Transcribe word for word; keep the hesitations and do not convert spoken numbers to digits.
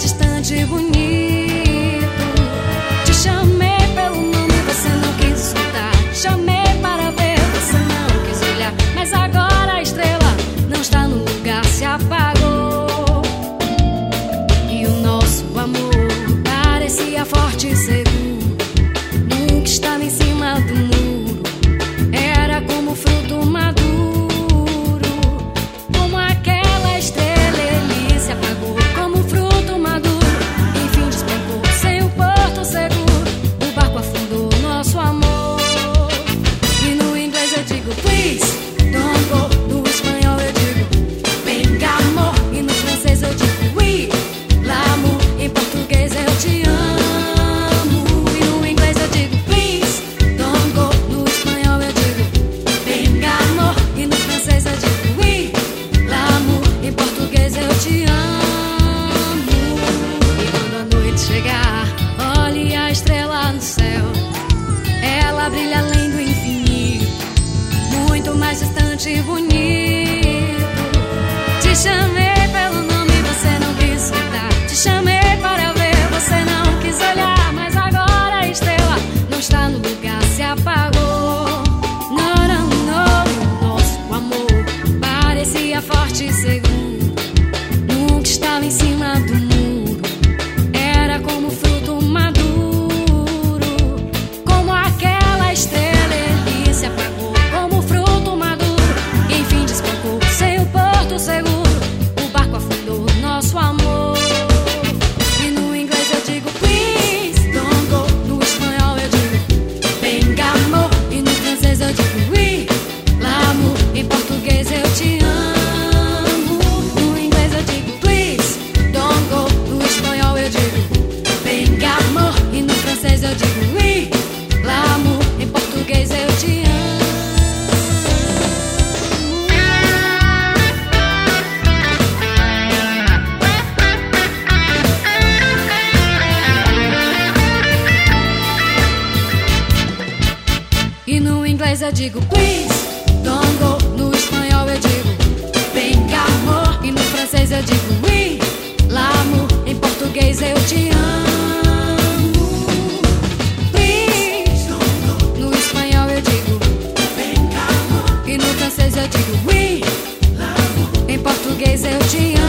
mais distante e bonito. Te chamei pelo nome, você não quis escutar. Te chamei para ver, você não quis olhar. Mas agora a estrela não está no lugar, se apagou. E o nosso amor parecia forte e seguro, nunca estava em cima do muro. Era como fruto maduro, como aquela estrela, ele se apagou. Como fruto maduro, enfim despencou, sem o porto seguro, o barco afundou nosso amor. E no inglês eu digo please, don't go. No espanhol eu digo venga amor. E no francês eu digo oui, l'amour. Em português eu te amo. E no inglês eu digo please, don't go. No espanhol eu digo venga amor. E no francês eu digo oui, l'amour. Em português eu te amo. E quando a noite chegar, olhe a estrela no céu. Ela brilha além do infinito, muito mais distante e bonito. Te chamei pelo nome, você não quis escutar. Te chamei para ver, você não quis olhar. Mas agora a estrela não está no lugar, se apagou. Não, não, não. Nosso amor parecia forte e seguro, nunca estava em cima do muro. Era como fruto maduro, como aquela estrela, ele se apagou. Como fruto maduro, enfim despencou, sem o porto seguro, o barco afundou nosso amor. E no inglês eu digo please, don't go. No espanhol eu digo venga amor. E no francês eu digo oui, l'amour. Em português eu te amo. No inglês eu digo please, don't go. No espanhol eu digo venga amor. E no francês eu digo oui, l'amour. Em português eu te amo. E no inglês eu digo please, don't go. No espanhol eu digo venga amor. E no francês eu digo oui, l'amour. Em português eu te amo. Please, don't go. No espanhol eu digo venga amor. E no francês eu digo oui, l'amour. Em português eu te amo.